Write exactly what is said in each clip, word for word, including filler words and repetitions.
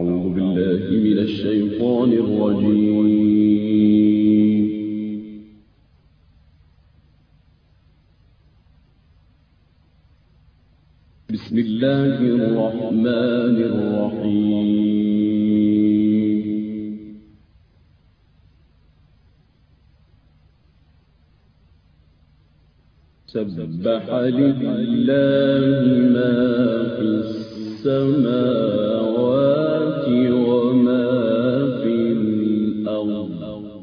أعوذ بالله من الشيطان الرجيم. بسم الله الرحمن الرحيم. سبح لله ما في السماوات وما في الأرض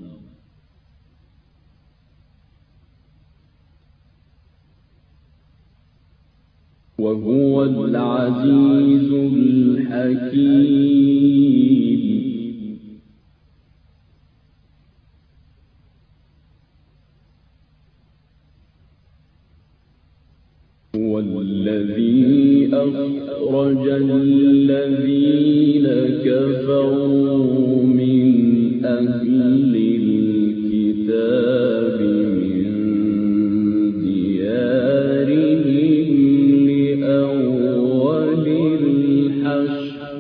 وهو العزيز الحكيم. هو الذي أخرج الذين كفروا من أهل الكتاب من ديارهم لأول الحشر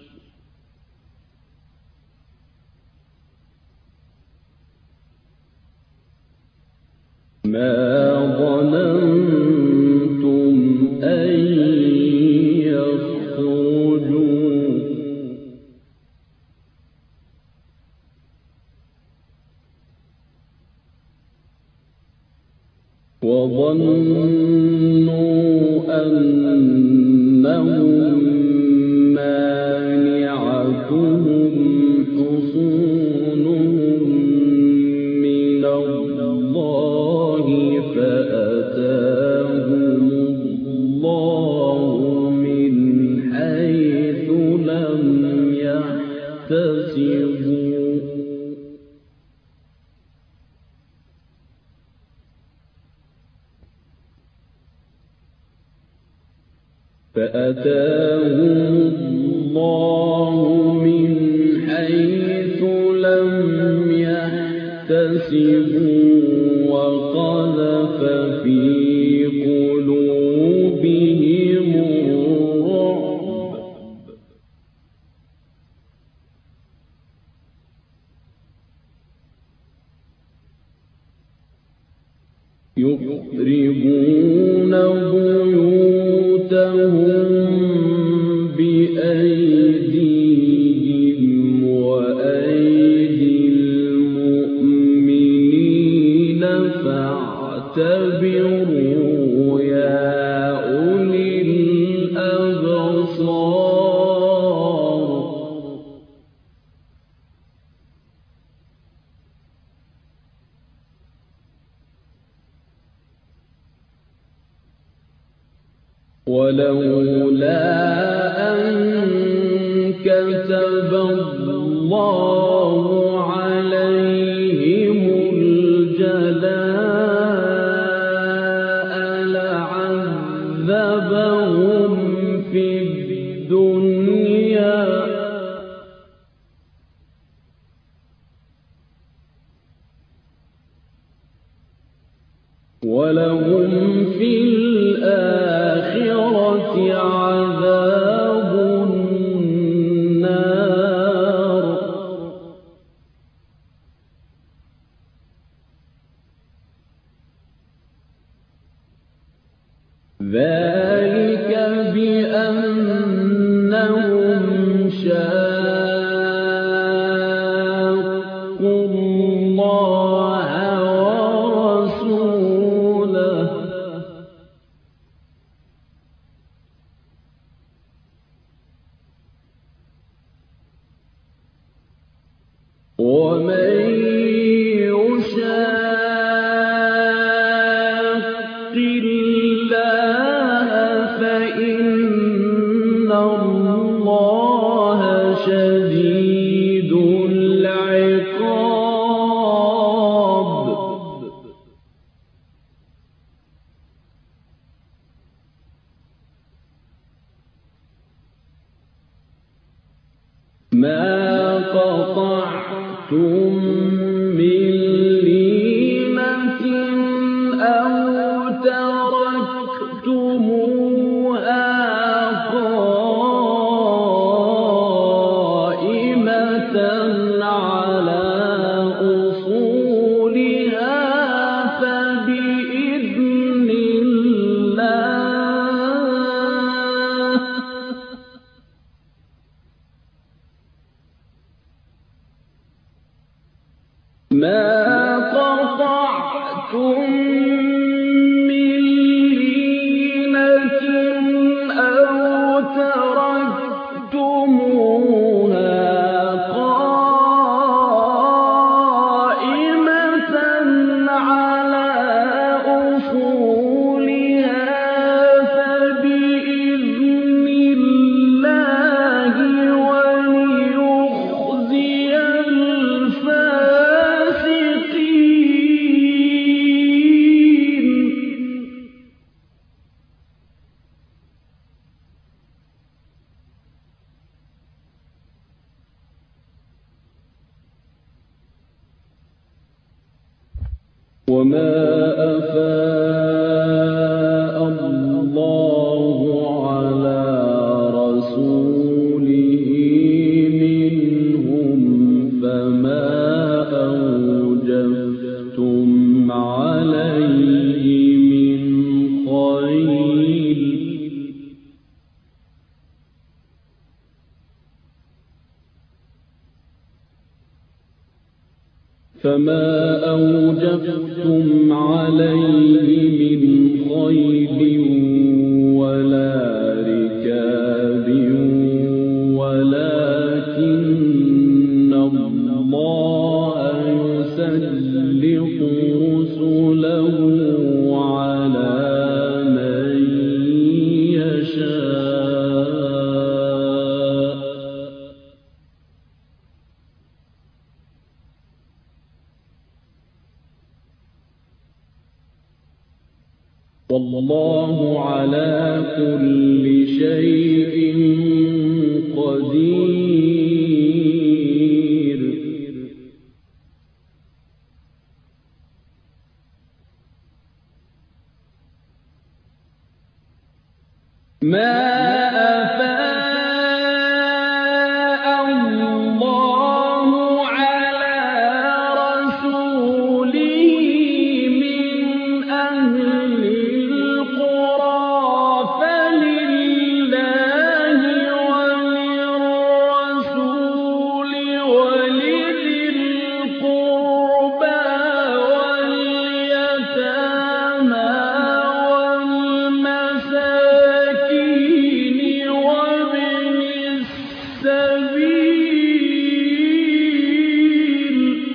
ما ظننتم أن يخرجوا وظنوا أنهم مانعتهم حصونهم من الله فأتاهم الله من حيث لم يحتسبوا فأتاهم الله من حيث لم يحتسبوا وقذف في قلوبهم الرعب يخربون بيوتهم بأيديهم وأيدي المؤمنين فاعتبروا يا أولي الأبصار. ولولا أن كتب الله عليهم الجلاء لعذبهم في الدنيا ولهم في الآخرة عذاب النار. ذلك بأنهم شاقوا الله ورسوله ومن يشاق الله فإن الله شديد العقاب. ما قطعتم من لينة أو تركتموها قائمة وما أفاء الله على رسوله منهم فما أوجفتم عليه من خيل فما أوجفتم عليه من خيل ولا ركاب ولكن الله يسلط رسله على من يشاء والله على كل شيء قدير. ما أفاء الله على رسوله من أهل القرى فلله وللرسول ولذي القربى واليتامى والمساكين وابن السبيل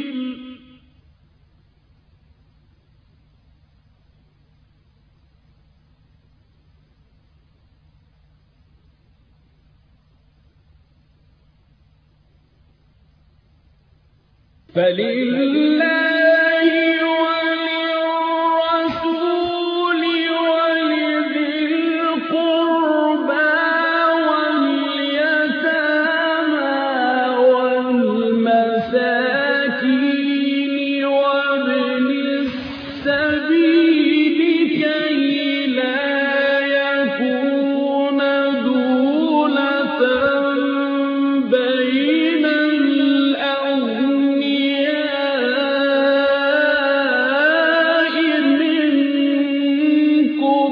فلله وللرسول ولذي القربى واليتامى والمساكين وابن السبيل كي لا يكون دولة بين الأغنياء منكم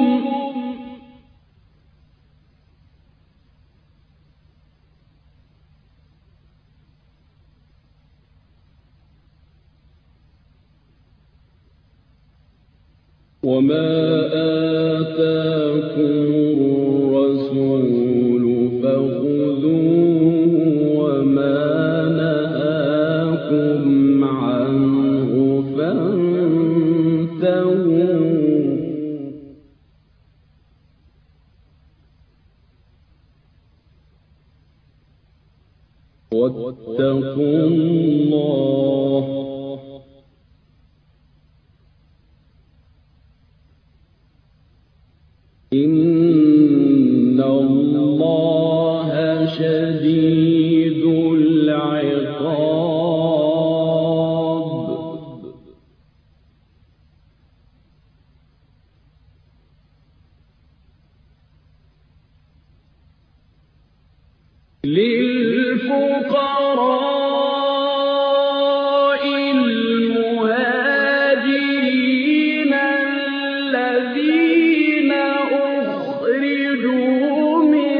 وما آتاكم الرسول فخذوه وما نهاكم عنه فانتهوا واتقوا الله إن الله شديد العقاب. للفقراء المهاجرين الذين أخرجوا من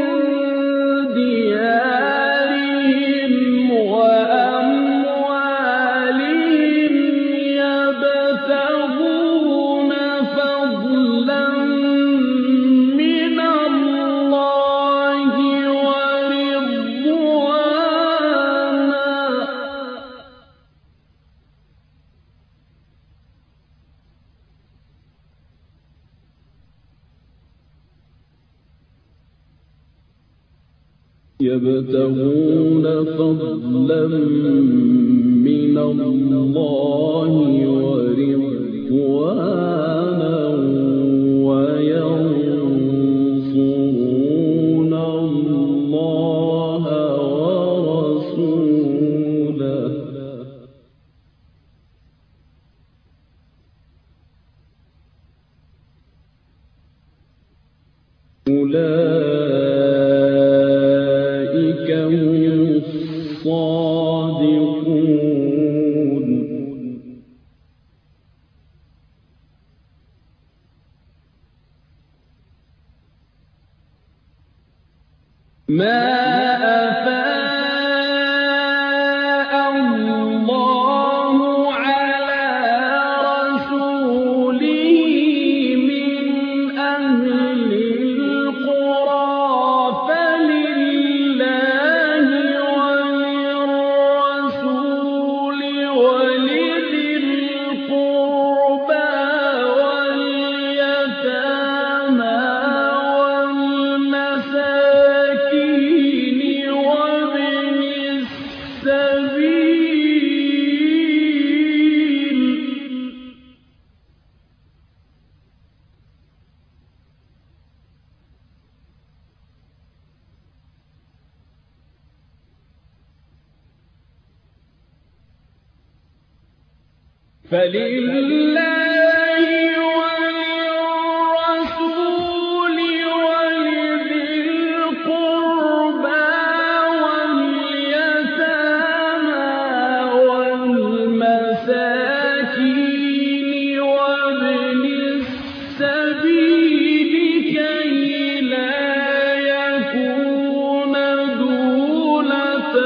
ديارهم وأموالهم يبتغون فضلا من الله ورضوانا وينصرون الله ورسوله أولئك هم الصادقون ما أفاء الله على رسوله من أهل القرى فلله وللرسول ولذي القربى واليتامى والمساكين وابن السبيل فلله وللرسول ولذي القربى واليتامى والمساكين وابن السبيل كي لا يكون دولة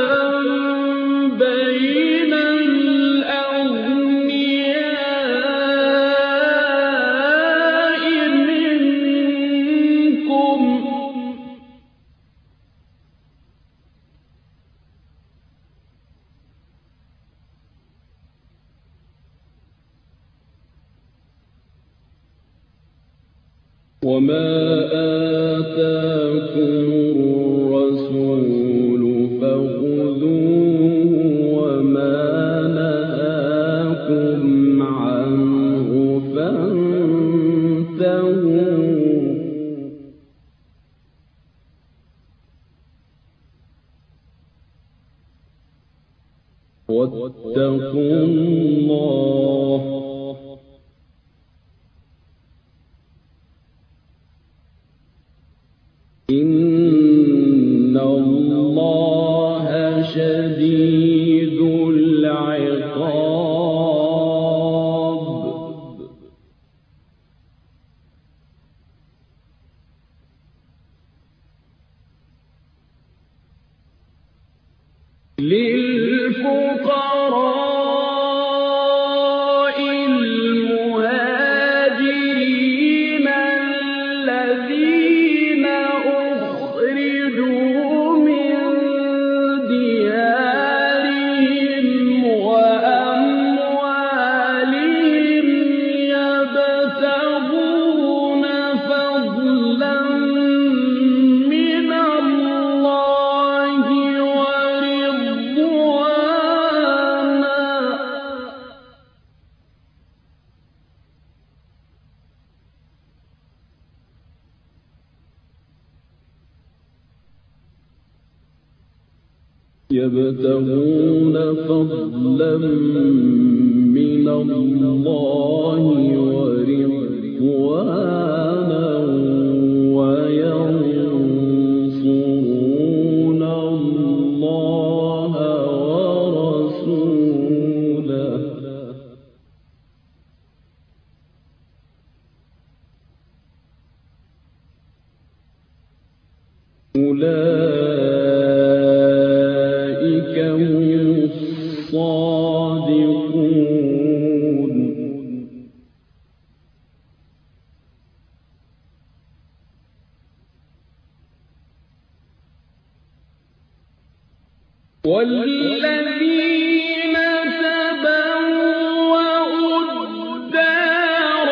بين الأغنياء منكم وما آتاكم الرسول فخذوه وما نهاكم عنه فانتهوا واتقوا الله إن الله شديد العقاب للفقراء المهاجرين الذين أخرجوا من ديارهم وأموالهم يبتغون فضلا من الله ورضوانا يبتغون فضلا من الله ورضوانا وينصرون الله ورسوله أولئك هم الصادقون والذين تبوأوا الدار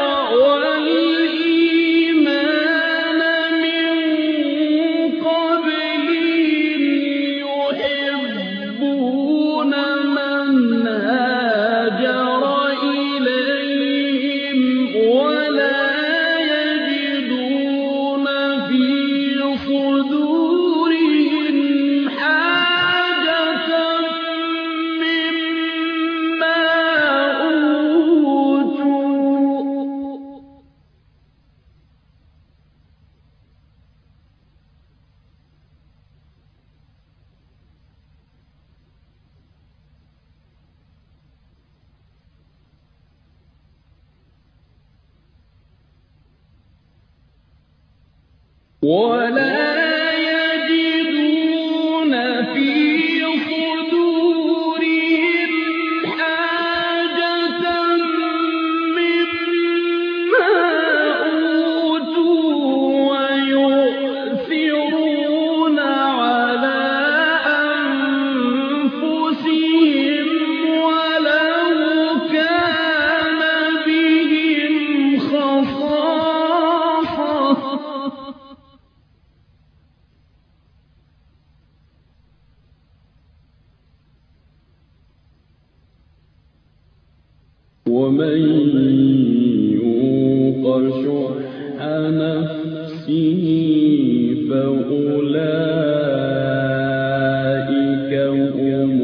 والإيمان من قبلهم ولا يجدون في صدورهم حاجة مما أوتوا ويؤثرون على أنفسهم ولو كان بهم خصاصة ومن يوق شح نفسه فأولئك هم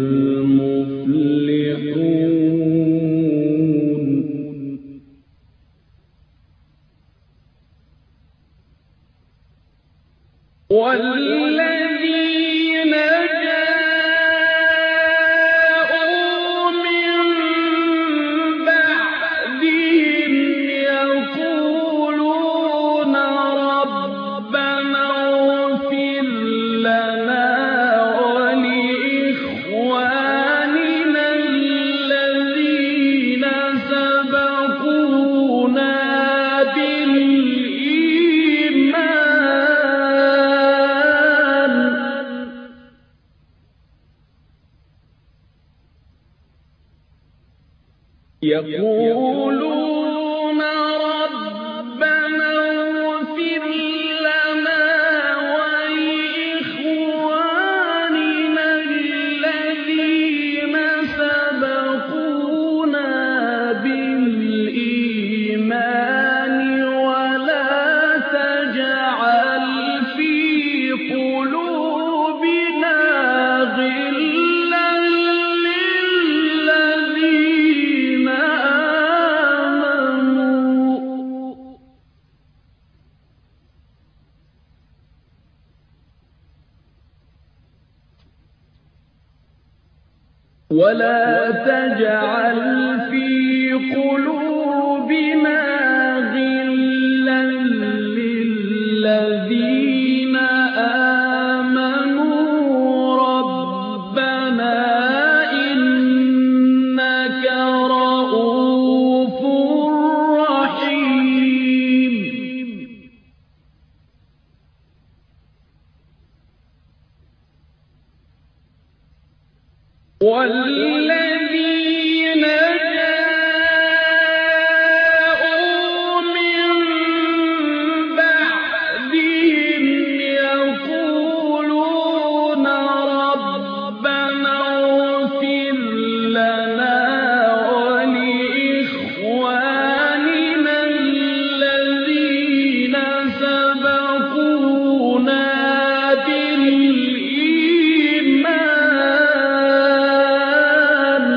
المفلحون والذين جاءوا من بعدهم يقولون ربنا اغفر لنا ولإخواننا الذين سبقونا بالإيمان يقولون ربنا اغفر لنا ولإخواننا الذين سبقونا بالإيمان ولا تجعل في قلوبنا غلا للذين آمنوا ولا تجعل في قلوبنا غلا للذين آمنوا ربنا إنك رؤوف رحيم والذين جاءوا من بعدهم يقولون ربنا اغفر لنا ولإخواننا الذين سبقونا بالإيمان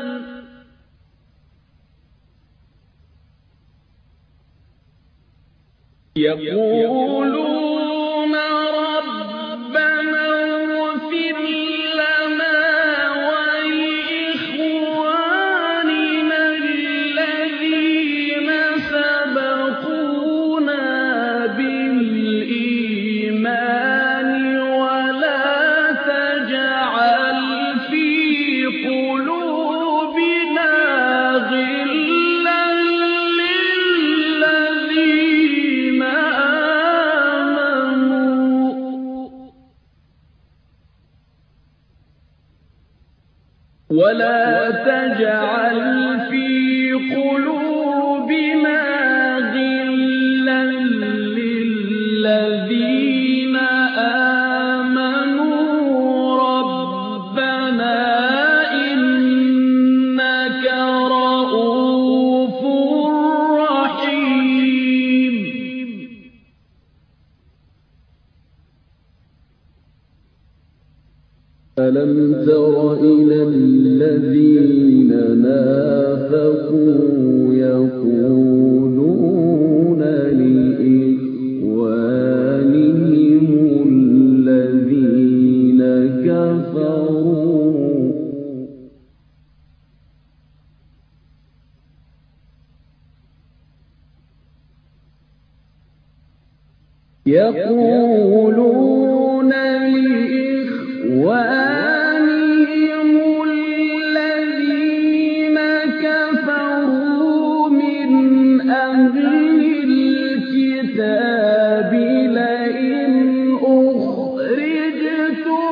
يقولون ربنا اغفر لنا ولإخواننا الذين سبقونا بالإيمان ولا تجعل في قلوبنا غلا للذين آمنوا ولا تجعل في قلوبنا غلا للذين آمنوا ربنا إنك رؤوف رحيم ألم تر إلى الذين نافقوا يقولون لإخوانهم الذين كفروا يقولون لإخوانهم الذين كفروا من أهل الكتاب لئن أخرجتم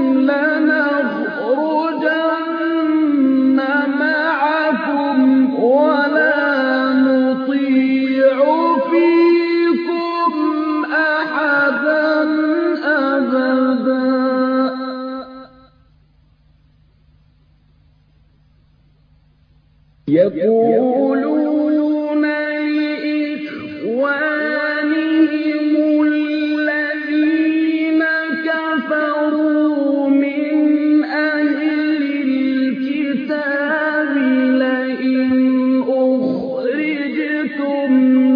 لنخرجن معكم ولا نطيع فيكم أحدا أبدا يقولون لإخوانهم الذين كفروا من أهل الكتاب لئن أخرجتم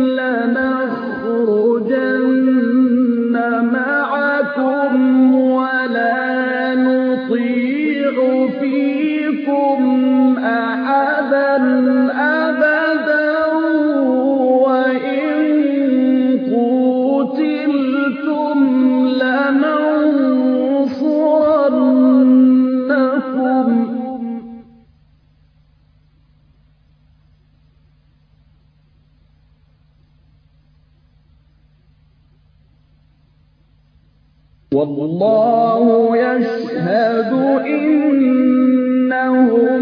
لنخرجن معكم ولا نطيع فيكم أحدا أبدا وإن قتلتم لننصرنكم والله يشهد إنهم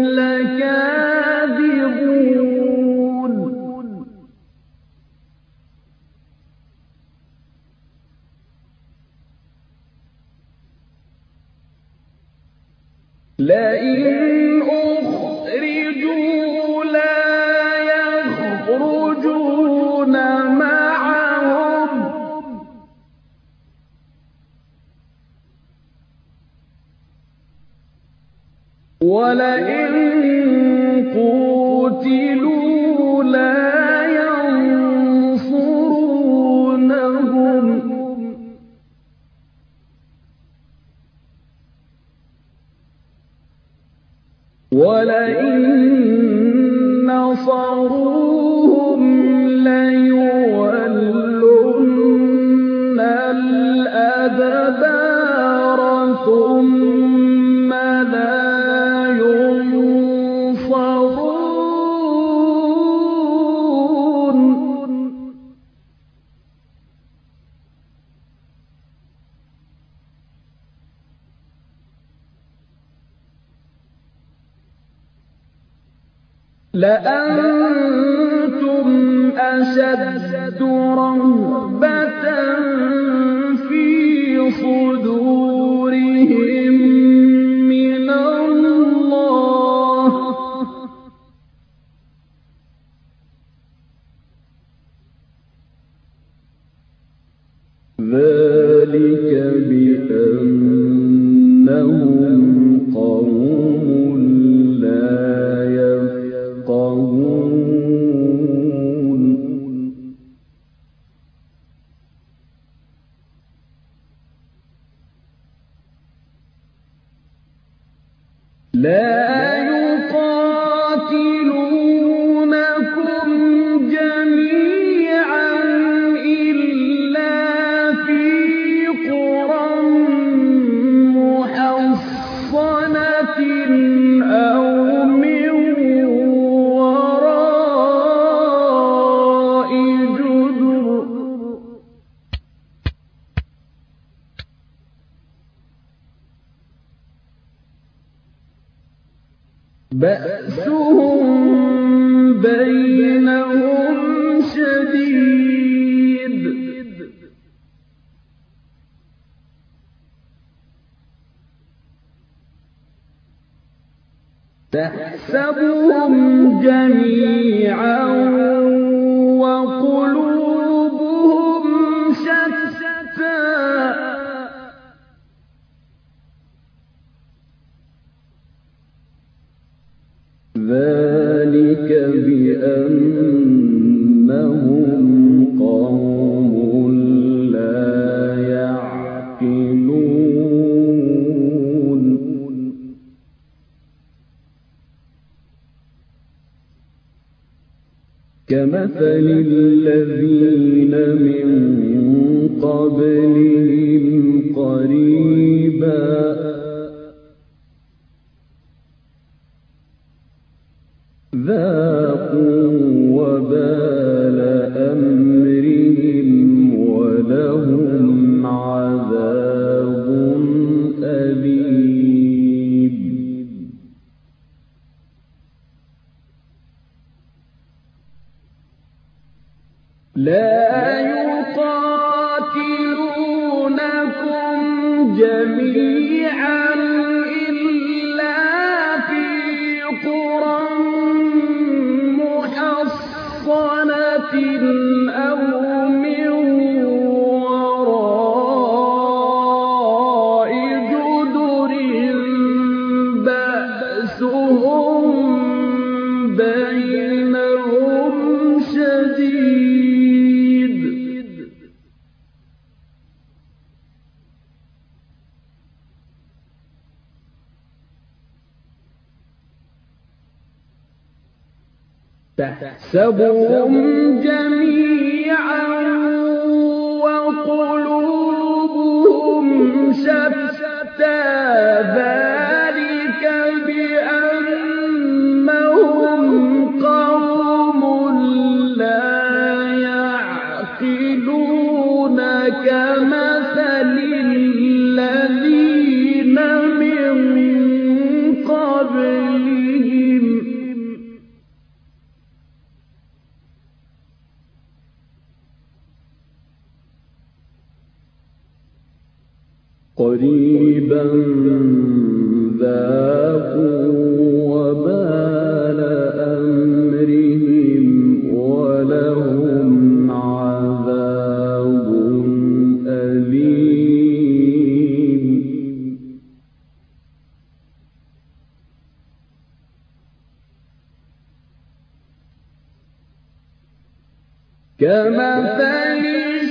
لكاذبون لئن أخرجوا لا يخرجون معهم ولئن قوتلوا لا ينصرونهم ولئن نصروهم ليولن الأدبار ثم لا لأنتم أشد رهبة في صدورهم من الله ذلك بأنهم قوم لا يفقهون لا يقاتلونكم جميعا إلا في قرى محصنة أو من وراء جدر بأسهم بينهم شديد تحسبهم جميعا وقلوبهم شتى ذلك بأنهم قوم لا يعقلون كمثل الذين من قبلهم قريبا ذاقوا وبال أمرهم ولهم عذاب أليم لا يقاتلونكم جميعا إلا في قرى محصنة أو من وراء جدر بأسهم بينهم شديد تحسبهم جميعا وقلوبهم شتى ذلك بأنهم قوم لا يعقلون كمثل الذين من قبلهم قريبا ذاقوا وبال أمرهم ولهم عذاب أليم كمثل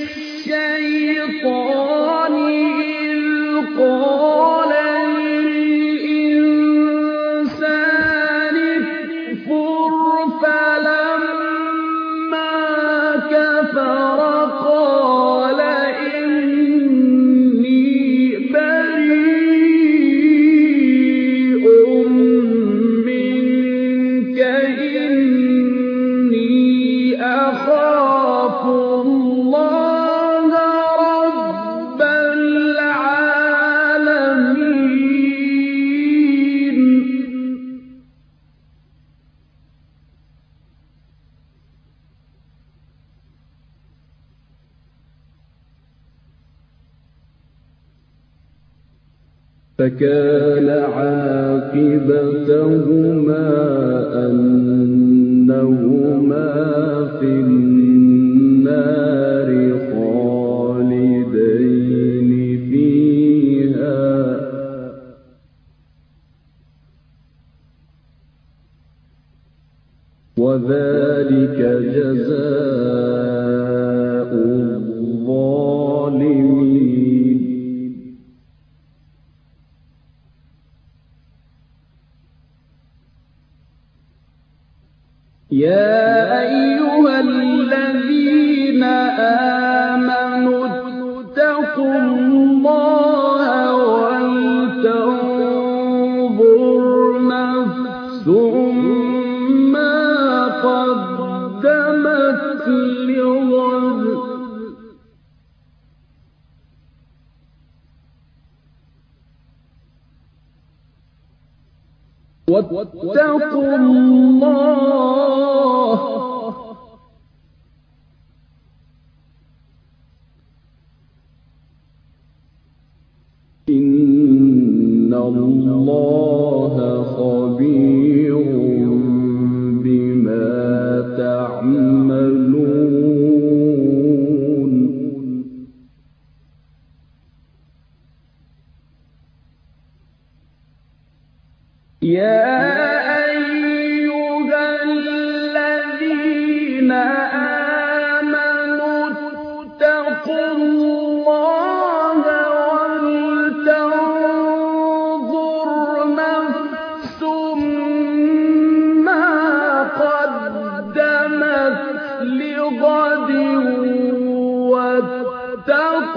الشيطان قال للإنسان اكفر فلما كفر قال إني بريء منك إني أخاف الله رب العالمين فكان عاقبتهما أنهما في النار خالدين فيها وذلك جزاء الظالمين يا أيها الذين آمنوا اتقوا الله ولتنظر نفس ما قدمت لغد واتقوا الله إن الله خبير بما تعملون يا أيها الذين آمنوا اتقوا الله ولتنظر نفس ما قدمت لغد واتقوا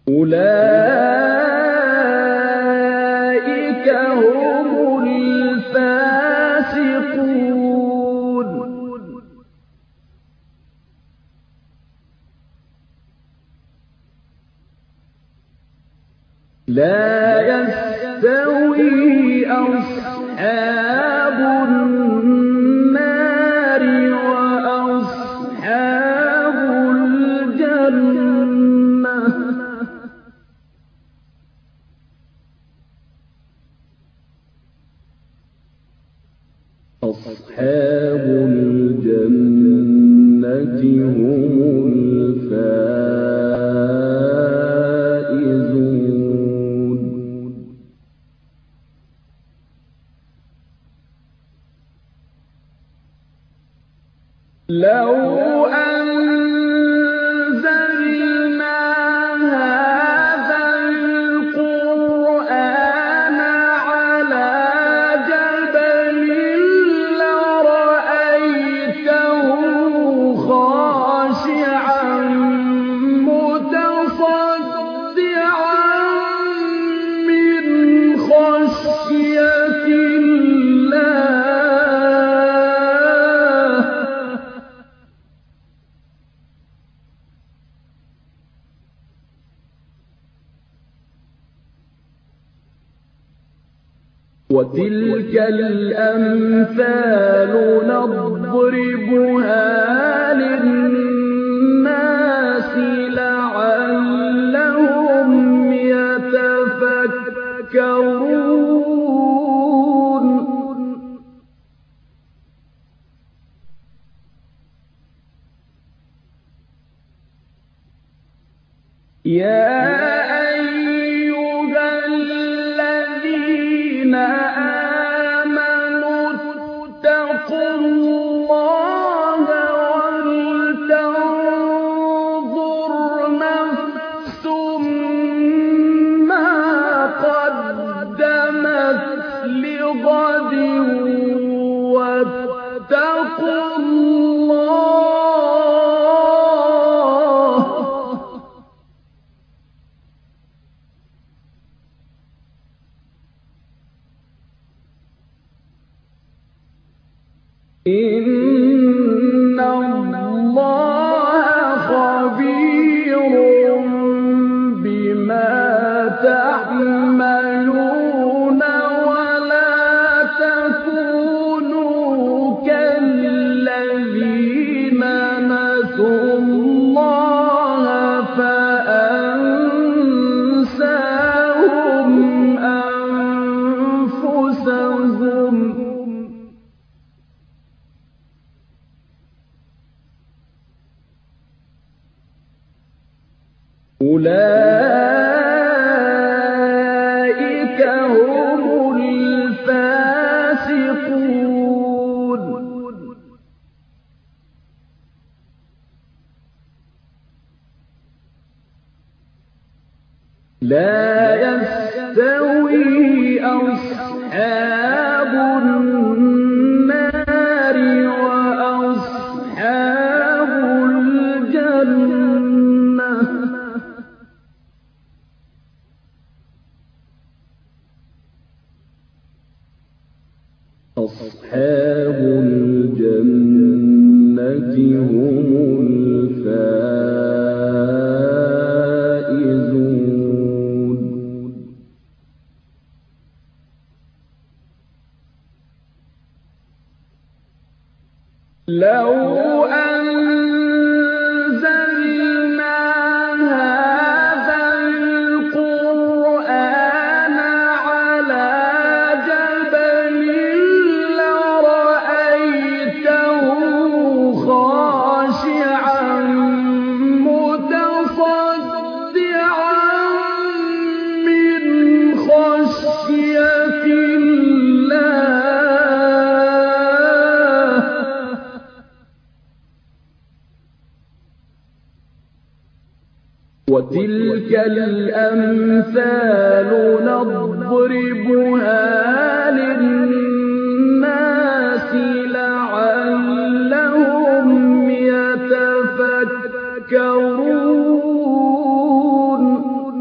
أولئك هم الفاسقون. لا يستوي أصحاب النار وأصحاب الجنة أصحاب الجنة هم الفائزون. لو أنزلنا هذا القرآن على جبل لرأيته خاشعا متصدعا من خشية الله. وتلك الأمثال نضربها للناس لعلهم يتفكرون. يا أيها الذين آمنوا اتقوا الله ولتنظر نفس ما قدمت لغد واتقوا الله إن الله خبير بما تعملون. ولا تكونوا كالذين نسوا الله فأنساهم أنفسهم. أولئك هم الفاسقون. لا يستوي أصحاب النار وأصحاب الجنة أصحاب الجنة هم الفائزون. لو أنزلنا هذا القرآن على جبل لرأيته خاشعا متصدعا من خشية الله. وتلك الأمثال نضربها للناس لعلهم يتفكرون.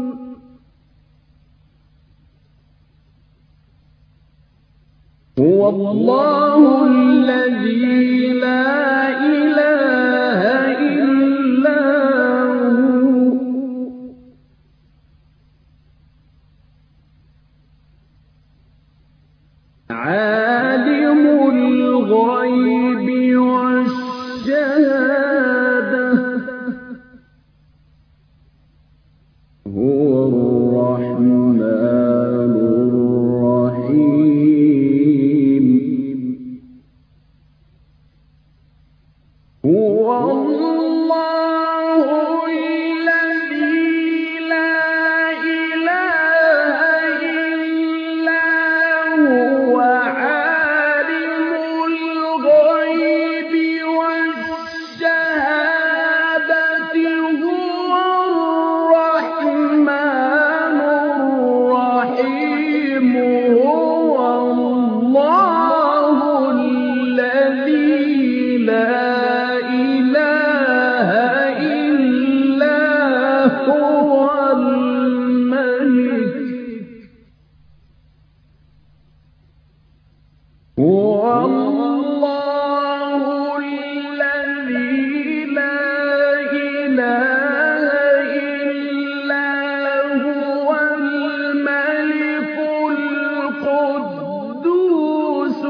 الله الذي لا إله إلا هو عالم الغيب والشهادة هو الرحمن الرحيم هو الله الذي لا إله إلا هو عالم الغيب والشهادة هو الرحمن الرحيم هو الله الذي لا إله إلا هو الملك هو الله الذي لا إله إلا هو الملك القدوس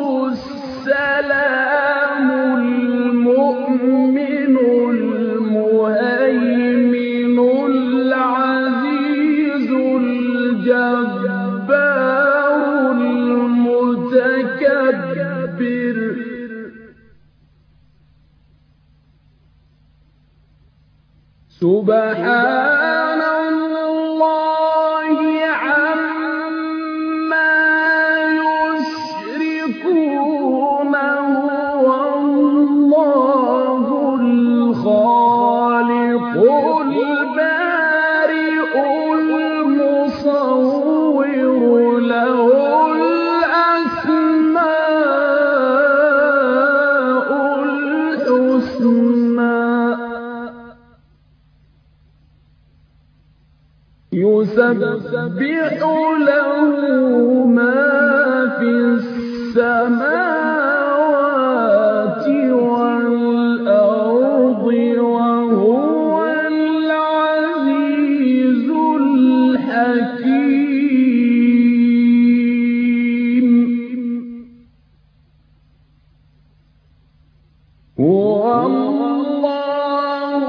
السلام المؤمن المهيمن العزيز الجبار المتكبر سبحان الله عما يشركون هو الله الخالق البارئ المصور له الأسماء الحسنى يسبح له ما في السماوات والأرض وهو العزيز الحكيم هو الله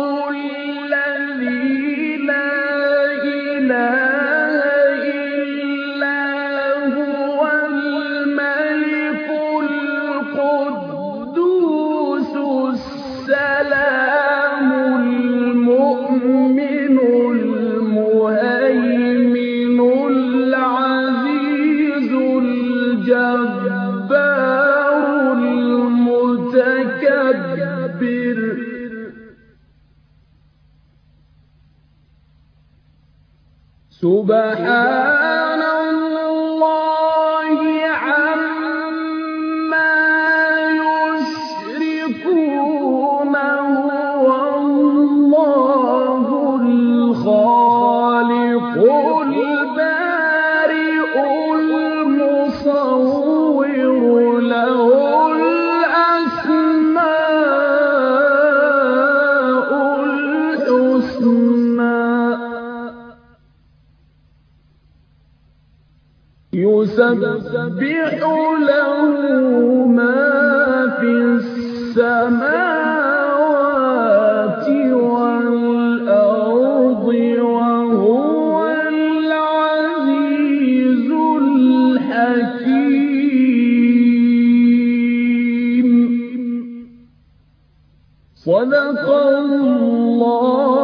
الذي لا إله إلا هو الملك القدوس السلام المؤمن المهيمن العزيز الجبار المتكبر سبحان الله عما يشركون هو الله الخالق البارئ المصور له الأسماء الحسنى يسبح له ما في السماوات والأرض وهو العزيز الحكيم صدق الله